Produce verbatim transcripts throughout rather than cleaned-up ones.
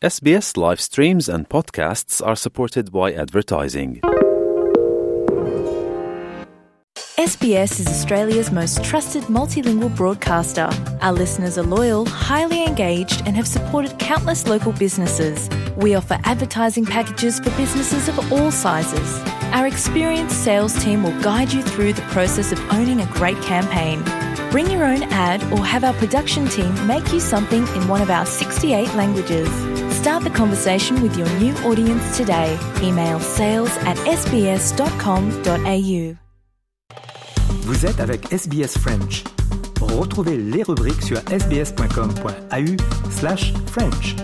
S B S live streams and podcasts are supported by advertising. S B S is Australia's most trusted multilingual broadcaster. Our listeners are loyal, highly engaged, and have supported countless local businesses. We offer advertising packages for businesses of all sizes. Our experienced sales team will guide you through the process of owning a great campaign. Bring your own ad or have our production team make you something in one of our sixty-eight languages. Start the conversation with your new audience today. Email sales at s b s dot com dot a u. Vous êtes avec S B S French. Retrouvez les rubriques sur s b s dot com dot a u slash French.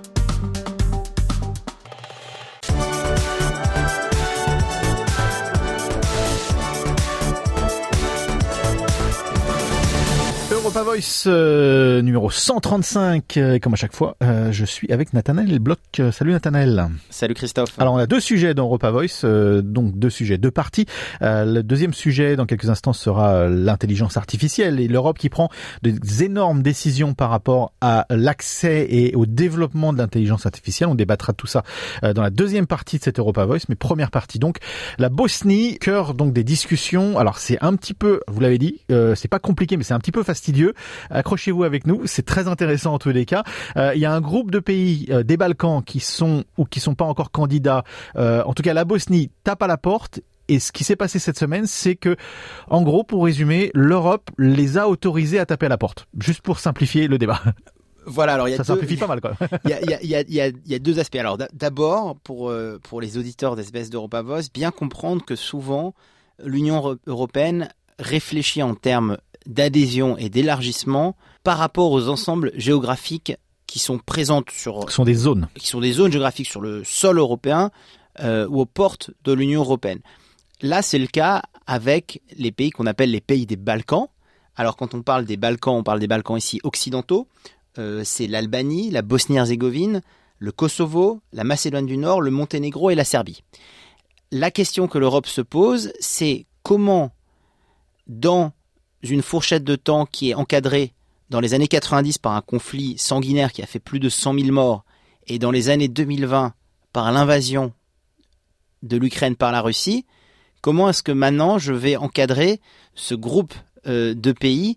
Europa Voice euh, numéro cent trente-cinq, euh, comme à chaque fois, euh, je suis avec Nathanaël Bloch. Euh, salut Nathanaël. Salut Christophe. Alors on a deux sujets dans Europa Voice, euh, donc deux sujets, deux parties. Euh, le deuxième sujet dans quelques instants sera l'intelligence artificielle et l'Europe qui prend des énormes décisions par rapport à l'accès et au développement de l'intelligence artificielle. On débattra de tout ça euh, dans la deuxième partie de cette Europa Voice, mais première partie donc, la Bosnie, cœur donc des discussions. Alors c'est un petit peu, vous l'avez dit, euh, c'est pas compliqué mais c'est un petit peu fastidieux. Accrochez-vous avec nous, c'est très intéressant en tous les cas. Euh, il y a un groupe de pays euh, des Balkans qui sont ou qui sont pas encore candidats. Euh, en tout cas, la Bosnie tape à la porte. Et ce qui s'est passé cette semaine, c'est que, en gros, pour résumer, l'Europe les a autorisés à taper à la porte. Juste pour simplifier le débat. Voilà, alors il y a ça deux, simplifie pas mal, quoi. Il y a, il y a, il y a, il y a, il y a deux aspects. Alors d'abord, pour euh, pour les auditeurs d'S B S d'Europa Voice, bien comprendre que souvent l'Union européenne réfléchit en termes d'adhésion et d'élargissement par rapport aux ensembles géographiques qui sont présentes sur... Qui sont des zones. Qui sont des zones géographiques sur le sol européen euh, ou aux portes de l'Union européenne. Là, c'est le cas avec les pays qu'on appelle les pays des Balkans. Alors, quand on parle des Balkans, on parle des Balkans ici occidentaux. Euh, c'est l'Albanie, la Bosnie-Herzégovine, le Kosovo, la Macédoine du Nord, le Monténégro et la Serbie. La question que l'Europe se pose, c'est comment, dans une fourchette de temps qui est encadrée dans les années quatre-vingt-dix par un conflit sanguinaire qui a fait plus de cent mille morts et dans les années deux mille vingt par l'invasion de l'Ukraine par la Russie, comment est-ce que maintenant je vais encadrer ce groupe euh, de pays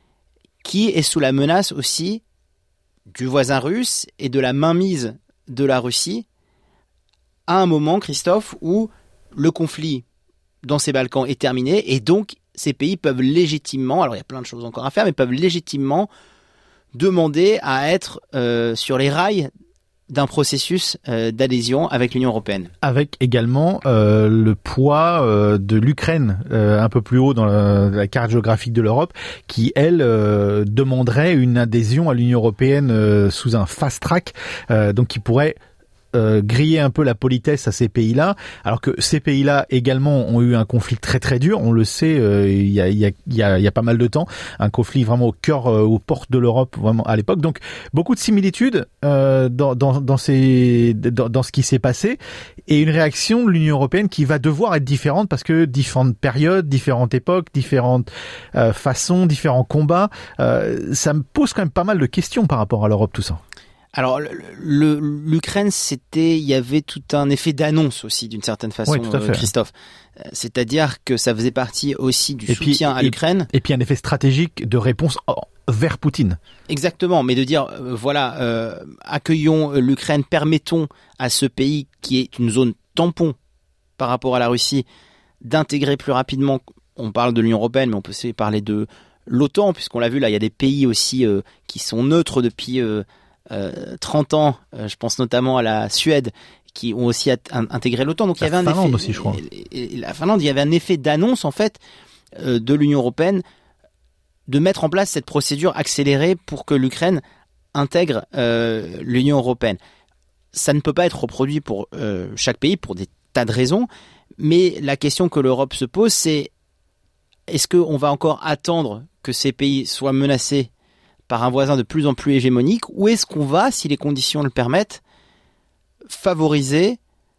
qui est sous la menace aussi du voisin russe et de la mainmise de la Russie à un moment, Christophe, où le conflit dans ces Balkans est terminé et donc ces pays peuvent légitimement, alors il y a plein de choses encore à faire, mais peuvent légitimement demander à être euh, sur les rails d'un processus euh, d'adhésion avec l'Union européenne. Avec également euh, le poids euh, de l'Ukraine euh, un peu plus haut dans la, la carte géographique de l'Europe, qui elle euh, demanderait une adhésion à l'Union européenne euh, sous un fast track, euh, donc qui pourrait Euh, griller un peu la politesse à ces pays-là, alors que ces pays-là également ont eu un conflit très très dur, on le sait, euh, il y a il y a il y a il y a pas mal de temps, un conflit vraiment au cœur, euh, aux portes de l'Europe vraiment à l'époque. Donc beaucoup de similitudes euh, dans dans dans ces dans, dans ce qui s'est passé et une réaction de l'Union européenne qui va devoir être différente parce que différentes périodes, différentes époques, différentes euh, façons, différents combats, euh, ça me pose quand même pas mal de questions par rapport à l'Europe tout ça. Alors, le, le, l'Ukraine, c'était, il y avait tout un effet d'annonce aussi, d'une certaine façon, oui, tout à fait. euh, Christophe. C'est-à-dire que ça faisait partie aussi du et soutien puis, à l'Ukraine. Et, et puis un effet stratégique de réponse vers Poutine. Exactement, mais de dire, euh, voilà, euh, accueillons l'Ukraine, permettons à ce pays qui est une zone tampon par rapport à la Russie d'intégrer plus rapidement, on parle de l'Union européenne, mais on peut aussi parler de l'OTAN, puisqu'on l'a vu, là, il y a des pays aussi euh, qui sont neutres depuis... Euh, Euh, trente ans, euh, je pense notamment à la Suède, qui ont aussi at- intégré l'OTAN. Donc la il y avait un Finlande effet, aussi, je crois. Et, et la Finlande, il y avait un effet d'annonce en fait euh, de l'Union européenne de mettre en place cette procédure accélérée pour que l'Ukraine intègre euh, l'Union européenne. Ça ne peut pas être reproduit pour euh, chaque pays pour des tas de raisons, mais la question que l'Europe se pose, c'est est-ce qu'on va encore attendre que ces pays soient menacés par un voisin de plus en plus hégémonique, ou est-ce qu'on va, si les conditions le permettent, favoriser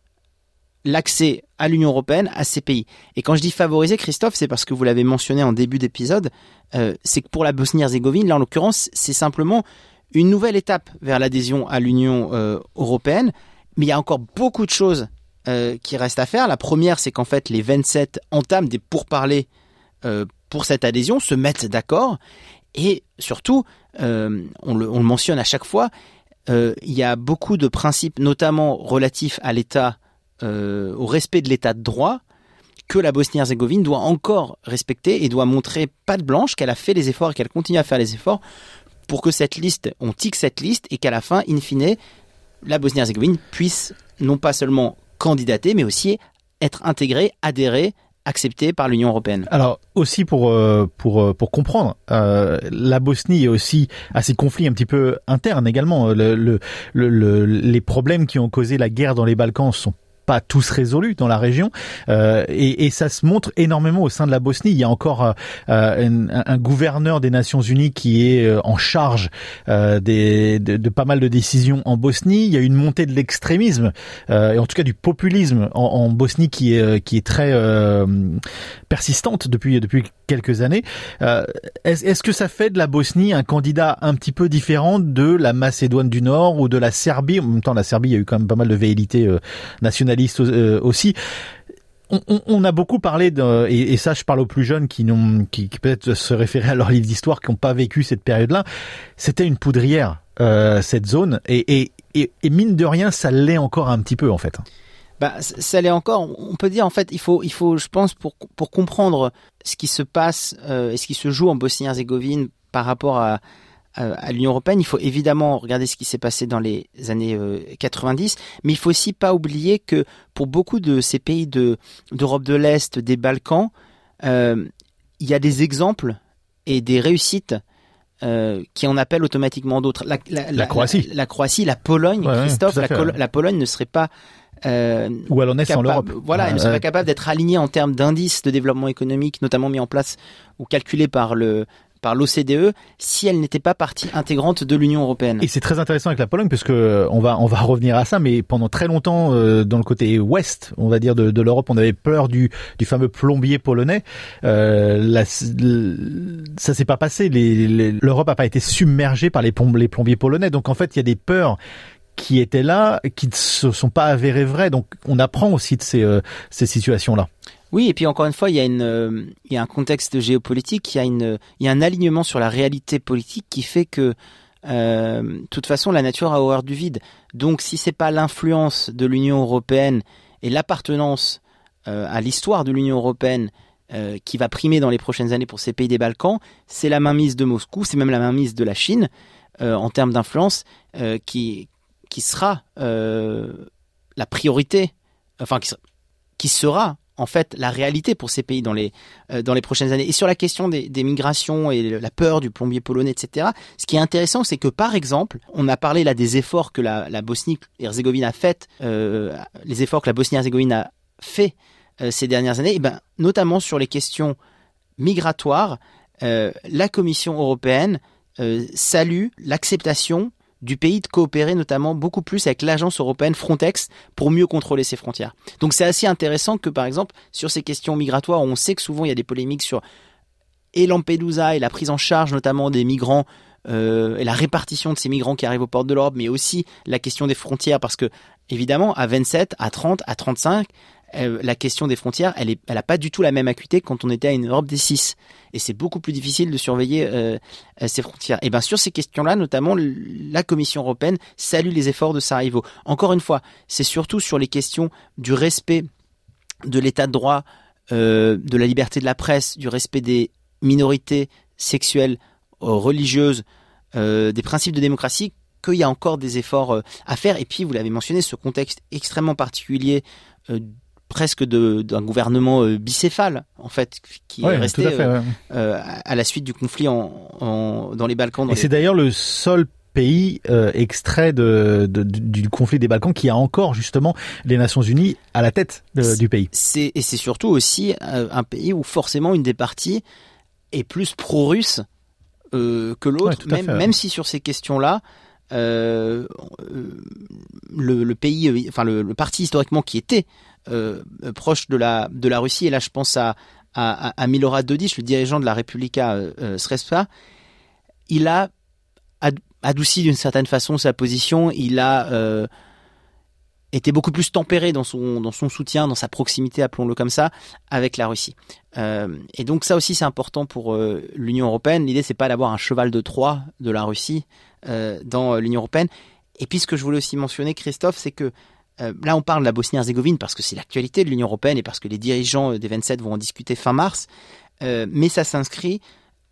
l'accès à l'Union européenne à ces pays? Et quand je dis favoriser, Christophe, c'est parce que vous l'avez mentionné en début d'épisode, euh, c'est que pour la Bosnie-Herzégovine, là en l'occurrence, c'est simplement une nouvelle étape vers l'adhésion à l'Union euh, européenne, mais il y a encore beaucoup de choses euh, qui restent à faire. La première, c'est qu'en fait, les vingt-sept entament des pourparlers euh, pour cette adhésion, se mettent d'accord, et surtout, euh, on, le, on le mentionne à chaque fois, euh, il y a beaucoup de principes, notamment relatifs à l'État, euh, au respect de l'État de droit, que la Bosnie-Herzégovine doit encore respecter et doit montrer patte blanche qu'elle a fait les efforts et qu'elle continue à faire les efforts pour que cette liste, on tique cette liste et qu'à la fin, in fine, la Bosnie-Herzégovine puisse non pas seulement candidater, mais aussi être intégrée, adhérée, acceptée par l'Union européenne. Alors aussi pour euh, pour pour comprendre, euh, la Bosnie est aussi à ces conflits un petit peu internes également. Le, le, le, le, les problèmes qui ont causé la guerre dans les Balkans sont pas tous résolus dans la région, euh, et, et ça se montre énormément au sein de la Bosnie. Il y a encore euh, un, un gouverneur des Nations Unies qui est euh, en charge euh, des, de, de pas mal de décisions en Bosnie. Il y a une montée de l'extrémisme, euh, et en tout cas du populisme en, en Bosnie qui est qui est très euh, persistante depuis depuis quelques années. Euh, est-ce, est-ce que ça fait de la Bosnie un candidat un petit peu différent de la Macédoine du Nord ou de la Serbie? En même temps, la Serbie, il y a eu quand même pas mal de velléités euh, nationalistes aussi. On, on, on a beaucoup parlé de, et, et ça je parle aux plus jeunes qui n'ont, qui, qui peut-être se référaient à leur livre d'histoire, qui n'ont pas vécu cette période-là. C'était une poudrière, euh, cette zone, et, et, et, et mine de rien, ça l'est encore un petit peu en fait. Bah, ça l'est encore. On peut dire en fait, il faut, il faut, je pense, pour pour comprendre ce qui se passe euh, et ce qui se joue en Bosnie-Herzégovine par rapport à à l'Union européenne, il faut évidemment regarder ce qui s'est passé dans les années quatre-vingt-dix, mais il faut aussi pas oublier que pour beaucoup de ces pays de, d'Europe de l'Est, des Balkans, euh, il y a des exemples et des réussites euh, qui en appellent automatiquement d'autres. La, la, la, la Croatie. La, la Croatie, la Pologne, ouais, Christophe, ouais, la, Col- la Pologne ne serait pas Euh, ou elle en est sans l'Europe. Voilà, elle ne serait pas capable d'être alignée en termes d'indices de développement économique, notamment mis en place ou calculés par le par l'O C D E, si elle n'était pas partie intégrante de l'Union européenne. Et c'est très intéressant avec la Pologne, parce que on va on va revenir à ça, mais pendant très longtemps, euh, dans le côté ouest, on va dire de, de l'Europe, on avait peur du du fameux plombier polonais. Euh, la, ça s'est pas passé. Les, les, L'Europe a pas été submergée par les, plomb, les plombiers polonais. Donc en fait, il y a des peurs qui étaient là, qui ne se sont pas avérées vraies. Donc on apprend aussi de ces euh, ces situations-là. Oui, et puis encore une fois, il y a une, euh, il y a un contexte géopolitique, il y a une, il y a un alignement sur la réalité politique qui fait que, euh, de toute façon, la nature a horreur du vide. Donc, si c'est pas l'influence de l'Union européenne et l'appartenance euh, à l'histoire de l'Union européenne euh, qui va primer dans les prochaines années pour ces pays des Balkans, c'est la mainmise de Moscou, c'est même la mainmise de la Chine euh, en termes d'influence euh, qui, qui sera euh, la priorité, enfin qui, qui sera en fait la réalité pour ces pays dans les euh, dans les prochaines années. Et sur la question des, des migrations et la peur du plombier polonais, et cetera. Ce qui est intéressant, c'est que par exemple, on a parlé là des efforts que la, la Bosnie-Herzégovine a fait, euh, les efforts que la Bosnie-Herzégovine a fait euh, ces dernières années, et ben notamment sur les questions migratoires, euh, la Commission européenne euh, salue l'acceptation du pays de coopérer notamment beaucoup plus avec l'agence européenne Frontex pour mieux contrôler ses frontières. Donc c'est assez intéressant que par exemple sur ces questions migratoires, on sait que souvent il y a des polémiques sur et Lampedusa et la prise en charge notamment des migrants euh, et la répartition de ces migrants qui arrivent aux portes de l'Europe, mais aussi la question des frontières, parce que évidemment à vingt-sept, à trente, à trente-cinq, euh, la question des frontières, elle est, elle a pas du tout la même acuité que quand on était à une Europe des six. Et c'est beaucoup plus difficile de surveiller euh, ces frontières. Et bien sur ces questions-là, notamment, la Commission européenne salue les efforts de Sarajevo. Encore une fois, c'est surtout sur les questions du respect de l'état de droit, euh, de la liberté de la presse, du respect des minorités sexuelles, euh, religieuses, euh, des principes de démocratie, qu'il y a encore des efforts euh, à faire. Et puis, vous l'avez mentionné, ce contexte extrêmement particulier euh, presque de, d'un gouvernement euh, bicéphale, en fait, qui ouais, est resté à, fait, euh, ouais. euh, à la suite du conflit en, en, dans les Balkans. Dans Et les... c'est d'ailleurs le seul pays euh, extrait de, de, du conflit des Balkans qui a encore justement les Nations Unies à la tête de, du pays. C'est, et c'est surtout aussi euh, un pays où forcément une des parties est plus pro-russe euh, que l'autre, ouais, même, fait, ouais. même si sur ces questions-là, euh, le, le pays, enfin le, le parti historiquement qui était Euh, proche de la de la Russie, et là je pense à à, à Milorad Dodik, le dirigeant de la Republika euh, Srpska, il a ad, adouci d'une certaine façon sa position. Il a euh, été beaucoup plus tempéré dans son dans son soutien, dans sa proximité, appelons-le comme ça, avec la Russie. Euh, et donc ça aussi c'est important pour euh, l'Union européenne. L'idée c'est pas d'avoir un cheval de Troie de la Russie euh, dans euh, l'Union européenne. Et puis ce que je voulais aussi mentionner, Christophe, c'est que euh, là on parle de la Bosnie-Herzégovine parce que c'est l'actualité de l'Union européenne et parce que les dirigeants des vingt-sept vont en discuter fin mars. Euh, mais ça s'inscrit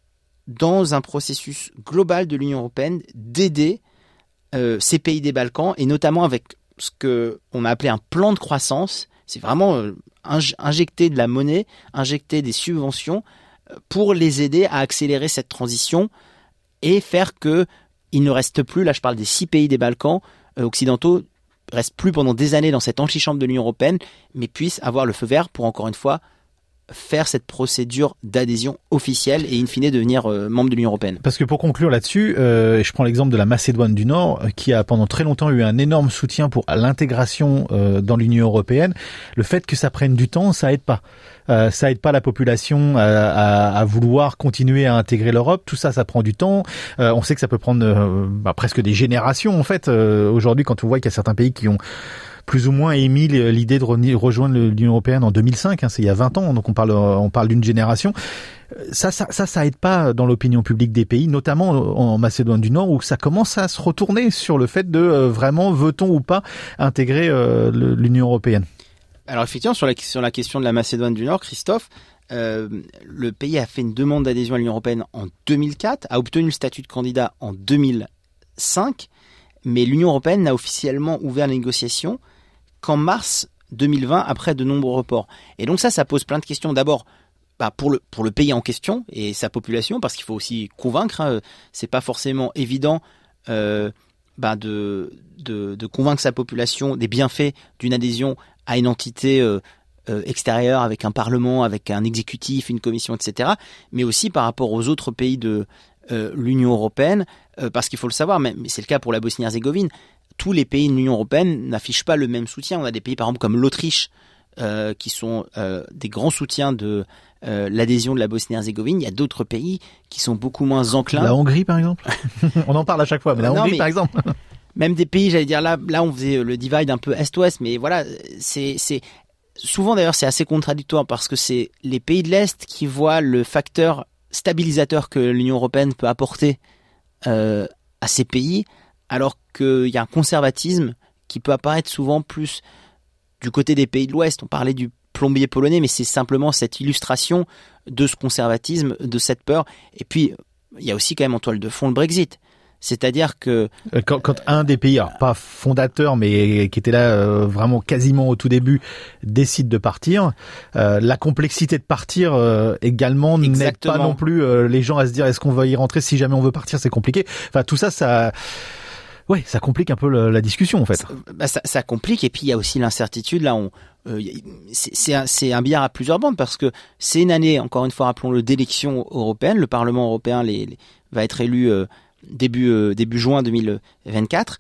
dans un processus global de l'Union européenne d'aider euh, ces pays des Balkans et notamment avec ce qu'on a appelé un plan de croissance. C'est vraiment euh, injecter de la monnaie, injecter des subventions pour les aider à accélérer cette transition et faire que il ne reste plus, là je parle des six pays des Balkans euh, occidentaux, restent plus pendant des années dans cette antichambre de l'Union européenne, mais puissent avoir le feu vert pour encore une fois faire cette procédure d'adhésion officielle et in fine devenir euh, membre de l'Union européenne. Parce que pour conclure là-dessus, euh, je prends l'exemple de la Macédoine du Nord qui a pendant très longtemps eu un énorme soutien pour l'intégration euh, dans l'Union européenne. Le fait que ça prenne du temps, ça aide pas. Euh, ça aide pas la population à, à, à vouloir continuer à intégrer l'Europe. Tout ça, ça prend du temps. Euh, on sait que ça peut prendre euh, bah, presque des générations en fait. Euh, aujourd'hui, quand on voit qu'il y a certains pays qui ont plus ou moins émis l'idée de rejoindre l'Union européenne en deux mille cinq, hein, c'est il y a vingt ans, donc on parle on parle d'une génération. Ça, ça, ça, ça aide pas dans l'opinion publique des pays, notamment en Macédoine du Nord, où ça commence à se retourner sur le fait de euh, vraiment veut-on ou pas intégrer euh, l'Union européenne. Alors effectivement, sur la, sur la question de la Macédoine du Nord, Christophe, euh, le pays a fait une demande d'adhésion à l'Union européenne en deux mille quatre, a obtenu le statut de candidat en deux mille cinq, mais l'Union européenne n'a officiellement ouvert les négociations qu'en mars deux mille vingt, après de nombreux reports. Et donc ça, ça pose plein de questions. D'abord, bah pour le pour le pays en question et sa population, parce qu'il faut aussi convaincre. Hein, c'est pas forcément évident euh, bah de, de de convaincre sa population des bienfaits d'une adhésion à une entité euh, euh, extérieure avec un parlement, avec un exécutif, une commission, et cetera. Mais aussi par rapport aux autres pays de euh, l'Union européenne, euh, parce qu'il faut le savoir, mais c'est le cas pour la Bosnie-Herzégovine. Tous les pays de l'Union européenne n'affichent pas le même soutien. On a des pays, par exemple, comme l'Autriche, euh, qui sont euh, des grands soutiens de euh, l'adhésion de la Bosnie-Herzégovine. Il y a d'autres pays qui sont beaucoup moins enclins. La Hongrie, par exemple. On en parle à chaque fois, mais la non, Hongrie, mais par exemple. Même des pays, j'allais dire, là, là, on faisait le divide un peu est-ouest, mais voilà, c'est, c'est souvent d'ailleurs, c'est assez contradictoire parce que c'est les pays de l'Est qui voient le facteur stabilisateur que l'Union européenne peut apporter euh, à ces pays, alors qu'il y a un conservatisme qui peut apparaître souvent plus du côté des pays de l'Ouest. On parlait du plombier polonais, mais c'est simplement cette illustration de ce conservatisme, de cette peur. Et puis, il y a aussi quand même en toile de fond le Brexit. C'est-à-dire que... Quand, quand un des pays, alors pas fondateur, mais qui était là euh, vraiment quasiment au tout début, décide de partir, euh, la complexité de partir euh, également n'aide pas non plus euh, les gens à se dire est-ce qu'on va y rentrer, si jamais on veut partir, c'est compliqué. Enfin, tout ça, ça... Ouais, ça complique un peu la, la discussion en fait. Ça, bah ça, ça complique et puis il y a aussi l'incertitude. Là, on, euh, c'est, c'est, un, c'est un billard à plusieurs bandes parce que c'est une année, encore une fois, rappelons-le, d'élections européennes. Le Parlement européen les, les, va être élu euh, début euh, début juin deux mille vingt-quatre.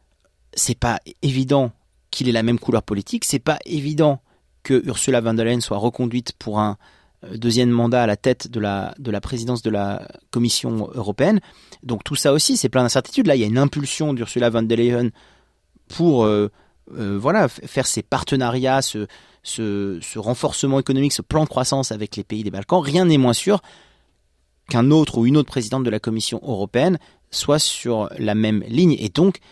C'est pas évident qu'il ait la même couleur politique. C'est pas évident que Ursula von der Leyen soit reconduite pour un deuxième mandat à la tête de la de la présidence de la Commission européenne. Donc tout ça aussi, c'est plein d'incertitudes. Là, il y a une impulsion d'Ursula von der Leyen pour euh, euh, voilà faire ces partenariats, ce, ce ce renforcement économique, ce plan de croissance avec les pays des Balkans. Rien n'est moins sûr qu'un autre ou une autre présidente de la Commission européenne soit sur la même ligne. Et donc,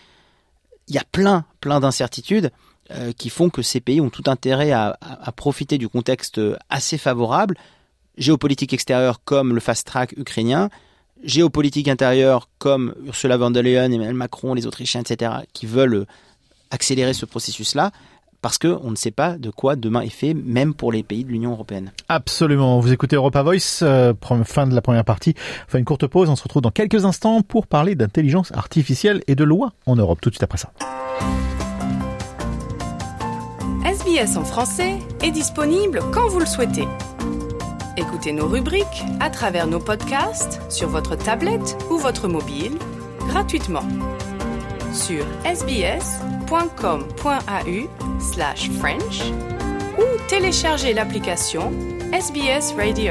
il y a plein plein d'incertitudes Euh, qui font que ces pays ont tout intérêt à, à, à profiter du contexte assez favorable, géopolitique extérieure comme le fast-track ukrainien, géopolitique intérieure comme Ursula von der Leyen, Emmanuel Macron, les Autrichiens, et cetera, qui veulent accélérer ce processus-là, parce qu'on ne sait pas de quoi demain est fait, même pour les pays de l'Union européenne. Absolument. Vous écoutez Europa Voice, euh, fin de la première partie. Enfin, une courte pause, on se retrouve dans quelques instants pour parler d'intelligence artificielle et de loi en Europe, tout de suite après ça. S B S en français est disponible quand vous le souhaitez. Écoutez nos rubriques à travers nos podcasts sur votre tablette ou votre mobile gratuitement sur sbs.com.au slash French ou téléchargez l'application S B S Radio.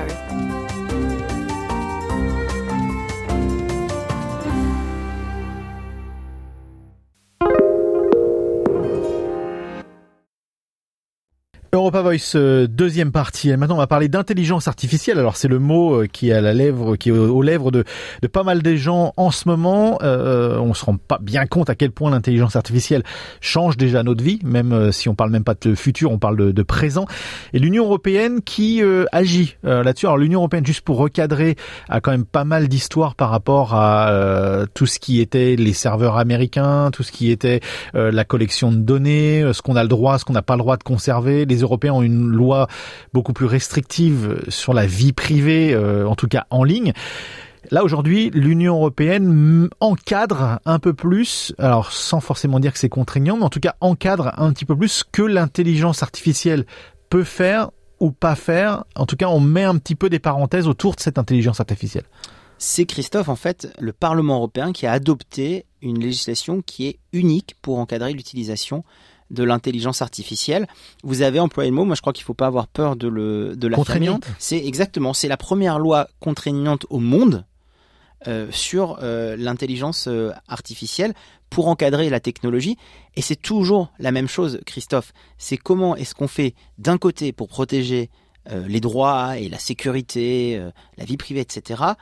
Europa Voice, euh, deuxième partie. Et maintenant, on va parler d'intelligence artificielle. Alors, c'est le mot euh, qui est à la lèvre, qui est aux, aux lèvres de, de pas mal des gens en ce moment. Euh, on se rend pas bien compte à quel point l'intelligence artificielle change déjà notre vie, même euh, si on parle même pas de futur, on parle de, de présent. Et l'Union européenne qui euh, agit euh, là-dessus. Alors, l'Union européenne, juste pour recadrer, a quand même pas mal d'histoires par rapport à euh, tout ce qui était les serveurs américains, tout ce qui était euh, la collection de données, euh, ce qu'on a le droit, ce qu'on n'a pas le droit de conserver. Les Européens ont une loi beaucoup plus restrictive sur la vie privée, euh, en tout cas en ligne. Là, aujourd'hui, l'Union européenne encadre un peu plus, alors sans forcément dire que c'est contraignant, mais en tout cas encadre un petit peu plus ce que l'intelligence artificielle peut faire ou pas faire. En tout cas, on met un petit peu des parenthèses autour de cette intelligence artificielle. C'est, Christophe, en fait, le Parlement européen qui a adopté une législation qui est unique pour encadrer l'utilisation de l'intelligence artificielle. Vous avez employé le mot, moi je crois qu'il ne faut pas avoir peur de le de la contraignante. C'est exactement, c'est la première loi contraignante au monde euh, sur euh, l'intelligence euh, artificielle pour encadrer la technologie. Et c'est toujours la même chose, Christophe. C'est comment est-ce qu'on fait d'un côté pour protéger euh, les droits et la sécurité, euh, la vie privée, et cetera.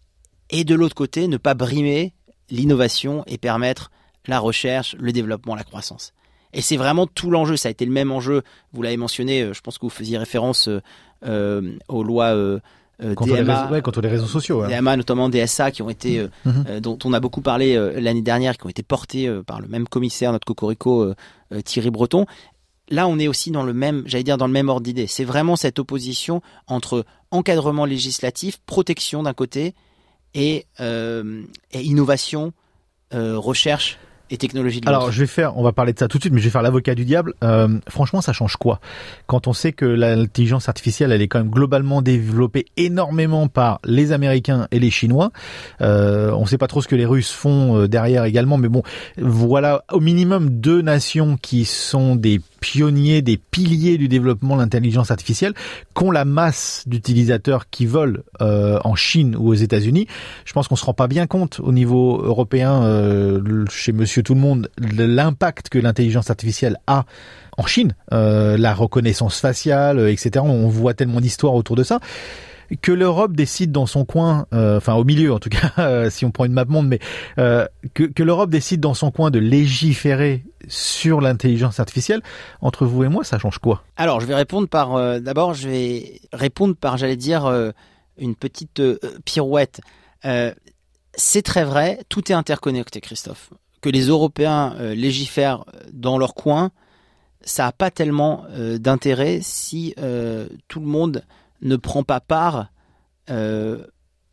Et de l'autre côté, ne pas brimer l'innovation et permettre la recherche, le développement, la croissance. Et c'est vraiment tout l'enjeu. Ça a été le même enjeu. Vous l'avez mentionné. Je pense que vous faisiez référence euh, aux lois euh, contre D M A, les réseaux, ouais, contre les réseaux sociaux. Ouais. D M A, notamment D S A, qui ont été, euh, mm-hmm. euh, dont on a beaucoup parlé euh, l'année dernière, qui ont été portés euh, par le même commissaire, notre cocorico euh, euh, Thierry Breton. Là, on est aussi dans le même, j'allais dire, dans le même ordre d'idée. C'est vraiment cette opposition entre encadrement législatif, protection d'un côté, et, euh, et innovation, euh, recherche et technologie de l'autre. Alors, je vais faire, on va parler de ça tout de suite, mais je vais faire l'avocat du diable. Euh, franchement, ça change quoi? Quand on sait que l'intelligence artificielle, elle est quand même globalement développée énormément par les Américains et les Chinois. Euh, on sait pas trop ce que les Russes font euh, derrière également, mais bon, voilà au minimum deux nations qui sont des pionniers, des piliers du développement de l'intelligence artificielle, qu'ont la masse d'utilisateurs qui veulent euh, en Chine ou aux États-Unis. Je pense qu'on se rend pas bien compte au niveau européen, euh, chez Monsieur Tout le Monde, de l'impact que l'intelligence artificielle a en Chine, euh, la reconnaissance faciale, et cetera. On voit tellement d'histoires autour de ça. Que l'Europe décide dans son coin, euh, enfin au milieu en tout cas, euh, si on prend une map monde, mais euh, que, que l'Europe décide dans son coin de légiférer sur l'intelligence artificielle, entre vous et moi, ça change quoi? Alors, je vais répondre par, euh, d'abord, je vais répondre par, j'allais dire, euh, une petite euh, pirouette. Euh, c'est très vrai, tout est interconnecté, Christophe. Que les Européens euh, légifèrent dans leur coin, ça n'a pas tellement euh, d'intérêt si euh, tout le monde ne prend pas part euh,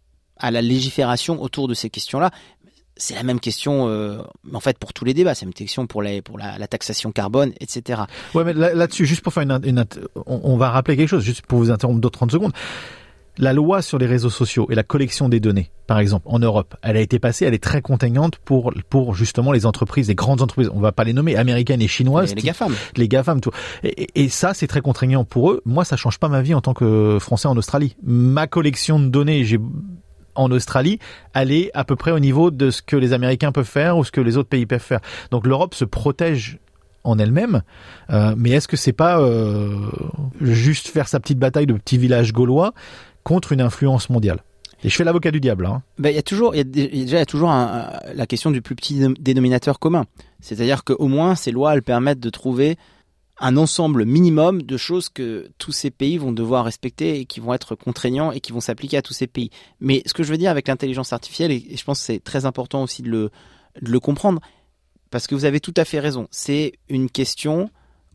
à la légifération autour de ces questions-là. C'est la même question, euh, en fait, pour tous les débats. C'est la même question pour, les, pour la, la taxation carbone, et cetera. Ouais, mais là, là-dessus, juste pour faire une, une on, on va rappeler quelque chose, juste pour vous interrompre d'autres trente secondes. La loi sur les réseaux sociaux et la collection des données, par exemple, en Europe, elle a été passée, elle est très contraignante pour pour justement les entreprises, les grandes entreprises, on va pas les nommer, américaines et chinoises. Et les GAFAM. Les GAFAM, tout. Et, et, et ça, c'est très contraignant pour eux. Moi, ça change pas ma vie en tant que Français en Australie. Ma collection de données, j'ai en Australie, elle est à peu près au niveau de ce que les Américains peuvent faire ou ce que les autres pays peuvent faire. Donc l'Europe se protège en elle-même, euh, mais est-ce que c'est pas euh, juste faire sa petite bataille de petit village gaulois contre une influence mondiale? Et je fais l'avocat du diable. Hein. Ben, il y a toujours, il y a, déjà, il y a toujours un, un, la question du plus petit dénominateur commun. C'est-à-dire qu'au moins, ces lois, elles permettent de trouver un ensemble minimum de choses que tous ces pays vont devoir respecter et qui vont être contraignants et qui vont s'appliquer à tous ces pays. Mais ce que je veux dire avec l'intelligence artificielle, et je pense que c'est très important aussi de le, de le comprendre, parce que vous avez tout à fait raison, c'est une question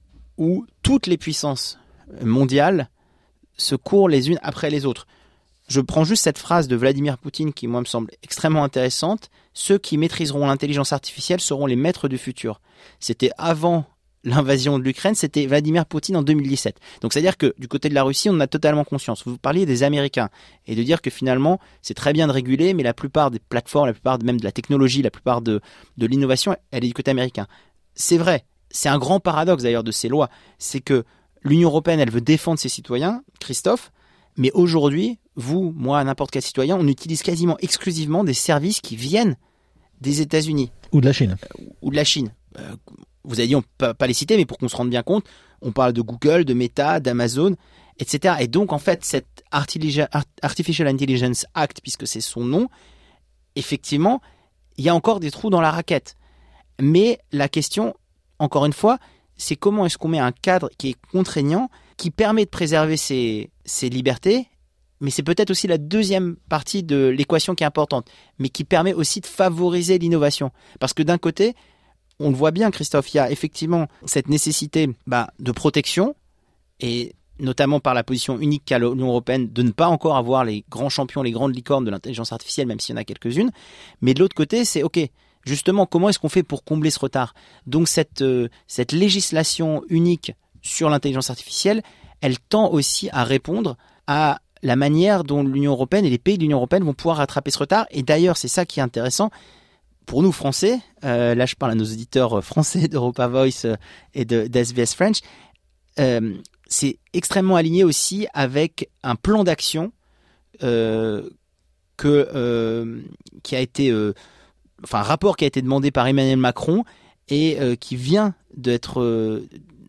où toutes les puissances mondiales se courent les unes après les autres. Je prends juste cette phrase de Vladimir Poutine qui, moi, me semble extrêmement intéressante. Ceux qui maîtriseront l'intelligence artificielle seront les maîtres du futur. C'était avant l'invasion de l'Ukraine, c'était Vladimir Poutine en deux mille dix-sept. Donc, c'est-à-dire que du côté de la Russie, on en a totalement conscience. Vous parliez des Américains et de dire que finalement, c'est très bien de réguler, mais la plupart des plateformes, la plupart même de la technologie, la plupart de, de l'innovation, elle est du côté américain. C'est vrai. C'est un grand paradoxe d'ailleurs de ces lois. C'est que l'Union européenne, elle veut défendre ses citoyens, Christophe, mais aujourd'hui, vous, moi, n'importe quel citoyen, on utilise quasiment exclusivement des services qui viennent des États-Unis. Ou de la Chine. Euh, ou de la Chine. Euh, vous avez dit on peut pas les citer, mais pour qu'on se rende bien compte, on parle de Google, de Meta, d'Amazon, et cetera. Et donc, en fait, cette Artificial Intelligence Act, puisque c'est son nom, effectivement, il y a encore des trous dans la raquette. Mais la question, encore une fois, c'est comment est-ce qu'on met un cadre qui est contraignant, qui permet de préserver ses, ses libertés, mais c'est peut-être aussi la deuxième partie de l'équation qui est importante, mais qui permet aussi de favoriser l'innovation. Parce que d'un côté, on le voit bien, Christophe, il y a effectivement cette nécessité bah, de protection, et notamment par la position unique qu'a l'Union européenne de ne pas encore avoir les grands champions, les grandes licornes de l'intelligence artificielle, même s'il y en a quelques-unes. Mais de l'autre côté, c'est OK, justement, comment est-ce qu'on fait pour combler ce retard ? Donc cette, euh, cette législation unique sur l'intelligence artificielle, elle tend aussi à répondre à la manière dont l'Union européenne et les pays de l'Union européenne vont pouvoir rattraper ce retard. Et d'ailleurs, c'est ça qui est intéressant. Pour nous, Français, euh, là je parle à nos auditeurs français d'Europa Voice euh, et de, d'S B S French, euh, c'est extrêmement aligné aussi avec un plan d'action euh, que, euh, qui a été, euh, enfin un rapport qui a été demandé par Emmanuel Macron et euh, qui vient d'être euh,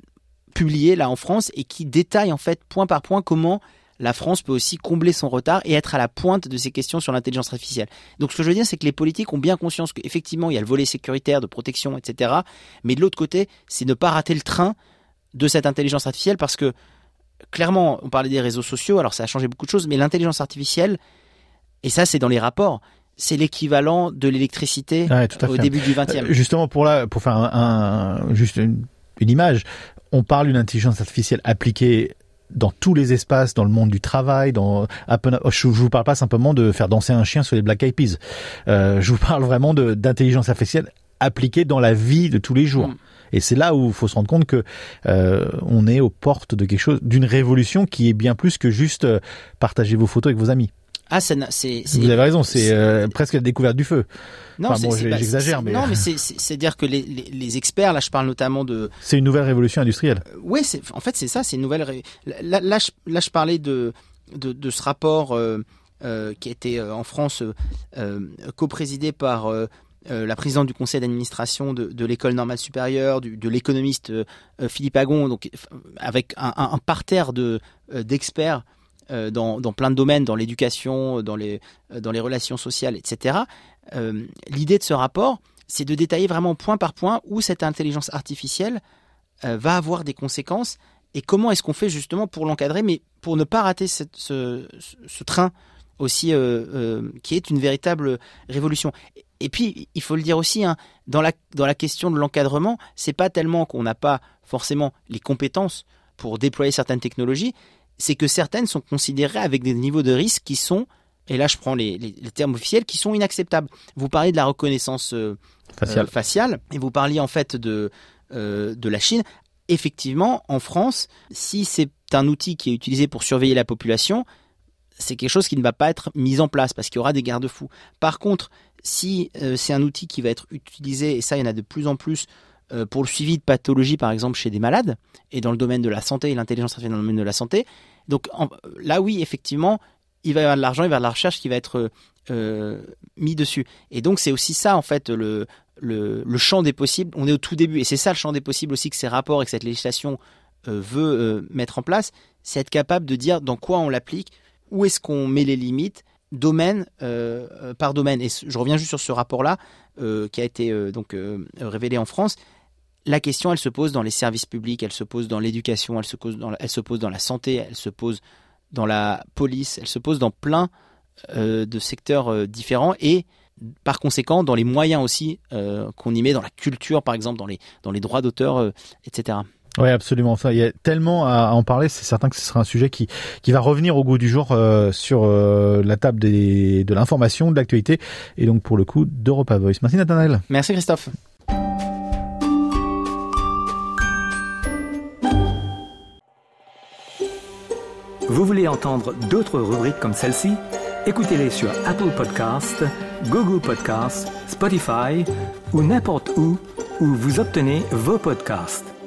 publié là en France et qui détaille en fait point par point comment la France peut aussi combler son retard et être à la pointe de ces questions sur l'intelligence artificielle. Donc ce que je veux dire, c'est que les politiques ont bien conscience qu'effectivement, il y a le volet sécuritaire, de protection, et cetera. Mais de l'autre côté, c'est ne pas rater le train de cette intelligence artificielle parce que, clairement, on parlait des réseaux sociaux, alors ça a changé beaucoup de choses, mais l'intelligence artificielle, et ça c'est dans les rapports, c'est l'équivalent de l'électricité ouais, au début du vingtième. Euh, justement, pour, la, pour faire un, un, juste une, une image, on parle d'une intelligence artificielle appliquée dans tous les espaces, dans le monde du travail, dans je vous parle pas simplement de faire danser un chien sur les Black Eyed Peas. Euh, je vous parle vraiment de, d'intelligence artificielle appliquée dans la vie de tous les jours. Mmh. Et c'est là où il faut se rendre compte que euh, on est aux portes de quelque chose, d'une révolution qui est bien plus que juste euh, partager vos photos avec vos amis. Ah, c'est, c'est, c'est vous avez raison, c'est, c'est euh, presque la découverte du feu. Non, enfin, c'est, bon, c'est, bah, j'exagère, c'est, mais non, mais c'est, c'est, c'est dire que les, les, les experts, là, je parle notamment de. C'est une nouvelle révolution industrielle. Euh, oui, c'est, en fait, c'est ça, c'est une nouvelle. Ré... Là, là, je, là, je parlais de de, de ce rapport euh, euh, qui a été euh, en France euh, coprésidé par euh, euh, la présidente du conseil d'administration de, de l'école normale supérieure, du, de l'économiste euh, Philippe Agon, donc avec un, un, un parterre de euh, d'experts. Euh, dans, dans plein de domaines, dans l'éducation, dans les, euh, dans les relations sociales, et cetera. Euh, l'idée de ce rapport, c'est de détailler vraiment point par point où cette intelligence artificielle euh, va avoir des conséquences et comment est-ce qu'on fait justement pour l'encadrer, mais pour ne pas rater cette, ce, ce train aussi euh, euh, qui est une véritable révolution. Et puis, il faut le dire aussi, hein, dans la, dans la question de l'encadrement, c'est pas tellement qu'on n'a pas forcément les compétences pour déployer certaines technologies, c'est que certaines sont considérées avec des niveaux de risque qui sont, et là je prends les, les, les termes officiels, qui sont inacceptables. Vous parliez de la reconnaissance euh, faciale. Euh, faciale, et vous parliez en fait de, euh, de la Chine. Effectivement, en France, si c'est un outil qui est utilisé pour surveiller la population, c'est quelque chose qui ne va pas être mis en place parce qu'il y aura des garde-fous. Par contre, si euh, c'est un outil qui va être utilisé, et ça il y en a de plus en plus, pour le suivi de pathologies, par exemple, chez des malades, et dans le domaine de la santé, et l'intelligence artificielle dans le domaine de la santé. Donc en, là, oui, effectivement, il va y avoir de l'argent, il va y avoir de la recherche qui va être euh, mis dessus. Et donc, c'est aussi ça, en fait, le, le, le champ des possibles. On est au tout début, et c'est ça le champ des possibles aussi que ces rapports et que cette législation euh, veut euh, mettre en place, c'est être capable de dire dans quoi on l'applique, où est-ce qu'on met les limites, domaine euh, par domaine. Et je reviens juste sur ce rapport-là, euh, qui a été euh, donc euh, révélé en France. La question, elle se pose dans les services publics, elle se pose dans l'éducation, elle se pose dans la, elle se pose dans la santé, elle se pose dans la police, elle se pose dans plein euh, de secteurs euh, différents et par conséquent dans les moyens aussi euh, qu'on y met, dans la culture par exemple, dans les, dans les droits d'auteur, euh, et cetera. Oui, absolument. Enfin, il y a tellement à en parler. C'est certain que ce sera un sujet qui qui va revenir au goût du jour euh, sur euh, la table des, de l'information, de l'actualité, et donc pour le coup d'Europa Voice. Merci Nathanaël. Merci Christophe. Vous voulez entendre d'autres rubriques comme celle-ci? Écoutez-les sur Apple Podcasts, Google Podcasts, Spotify ou n'importe où où vous obtenez vos podcasts.